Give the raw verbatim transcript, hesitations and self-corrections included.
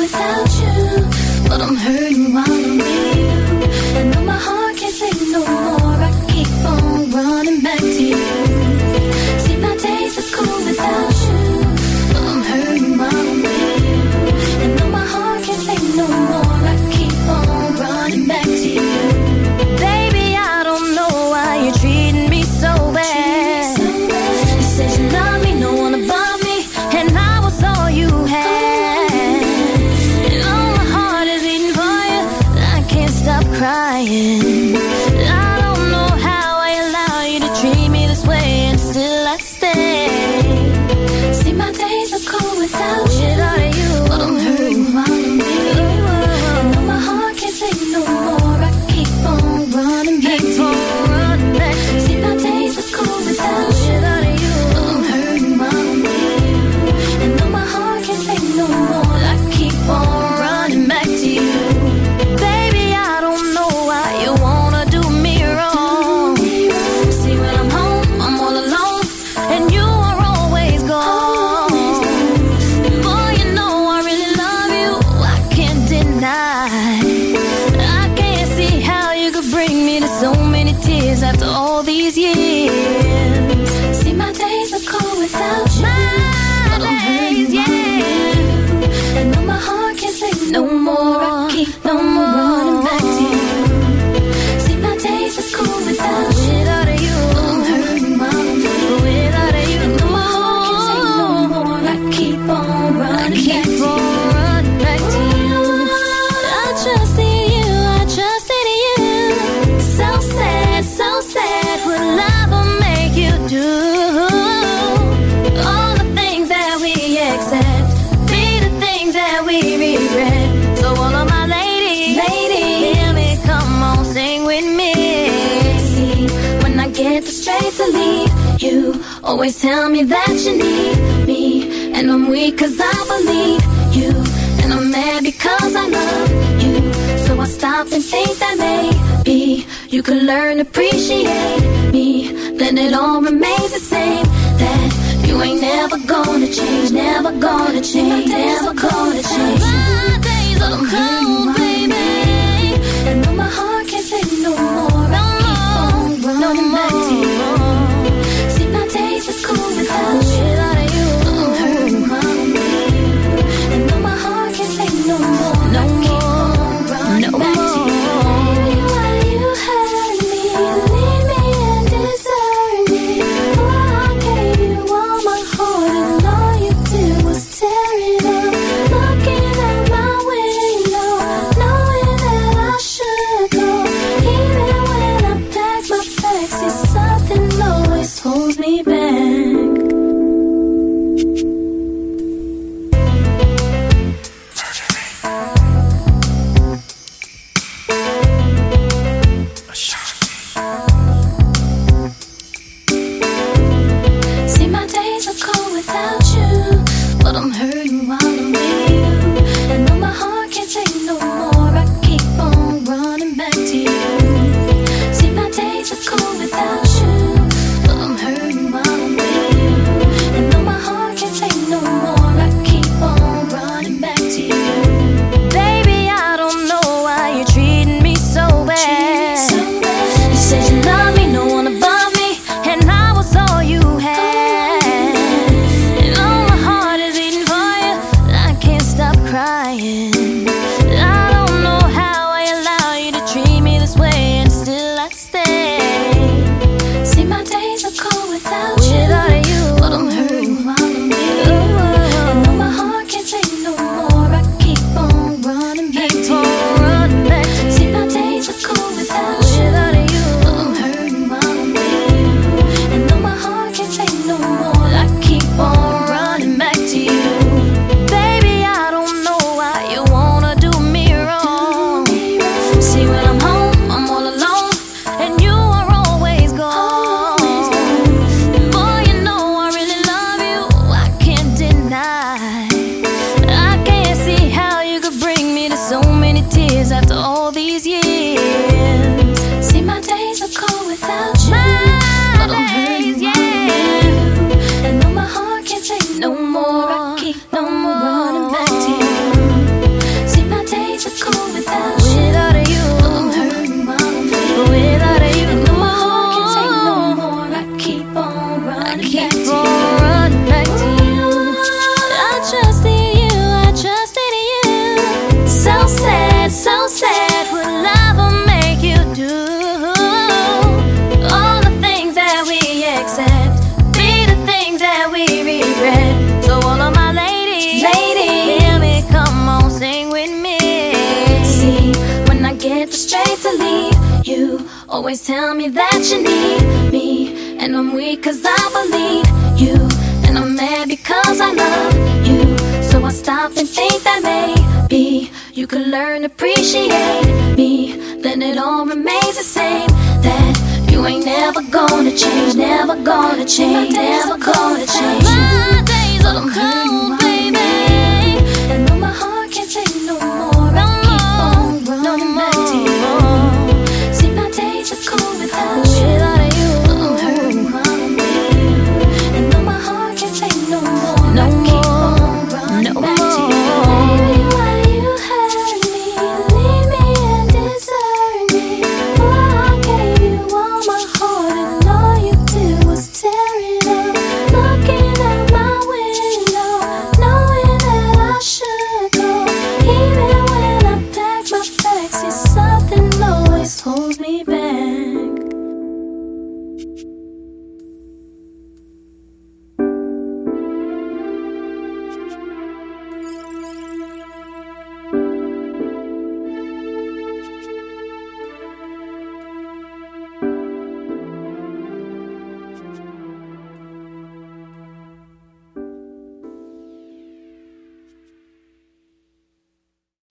without you, but I'm hurting while I'm with you. And though my heart can't take no more, I keep on running back to you. See, my days are cool without you, but I'm hurting while I'm with you. And though my heart can't take no more, I keep on running back to you. Baby, I don't know why you're treating me so bad. You said you love me, no one above me, and I was all you had. And all my heart is beating for you, I can't stop crying. I don't know how I allow you to treat me this way, and still I stay. See, my days are cool without you, but I'm hurting while I'm with you. And though my heart can't take no more, I keep on running back to you. See, my days are cool without you, but I'm hurting while I'm with you. And though my heart can't take no more, I keep on running back to you. Baby, I don't know why you wanna do me wrong. See, when I'm home, I'm all alone, and you are always gone. And boy, you know I really love you, I can't deny. I can't see how you could bring me to so many tears after all these years. See, my days are cold without you, but I'm hurting while I'm with you. And though my heart can't take no more, I keep on running back to you. See, my days are cold without you, but I'm hurting while I'm with you. And though my heart can't take no more, I keep on running back to you. I trusted you, I trusted you. So sad, so sad, what love will make you do. All the things that we accept be the things that we regret. So all of my ladies, ladies, hear me, come on, sing with me. See, when I get the strength to leave, you always tell me that you need me. And I'm weak cause I believe you, and I'm mad because I love you. So I stop and think that maybe you could learn to appreciate me. Then it all remains the same, that you ain't never gonna change, never gonna change, never gonna change. My days are cold, baby, and though my heart can't take no more, I keep on running back to you. See, my days are cold without you, but I'm hurting while I'm with you. And though my heart can't take no more, I keep on running back to you. Baby, why you hurt me, leave me and desert me? Oh, I gave you all my heart, and all you did was tear it up. Looking out my window, knowing that I should go. Even when I pack my bags, see, something always holds me back. See, my days are cold without you, but I'm hurting while I'm with you. And though my heart can't take no more, I keep on running back to you. See, my days are cold without you, but I'm hurting while I'm with you. And though my heart can't take no more, I keep on running back to you. Baby, I don't know why you're treating me so bad. You said you love me, no one above me, and I was all you had. And all my heart is beating for you, I can't stop crying. I don't know how I allow you to treat me this way, and still I stay. See, my days are cold without you, but I'm hurting while I'm with you. And though my heart can't take no more, I keep on running back to you. See, my days are cold without you, but I'm hurting while I'm with you. And though my heart can't take no more, I keep on running back to you. Baby, I don't know why you want See, when I get the strength to leave, you always tell me that you need me, and I'm weak cause I believe you, and I'm mad because I love you. So I stop and think that maybe you could learn to appreciate me. Then it all remains the same, that you ain't never gonna change, never gonna change, never gonna change. My days are cold.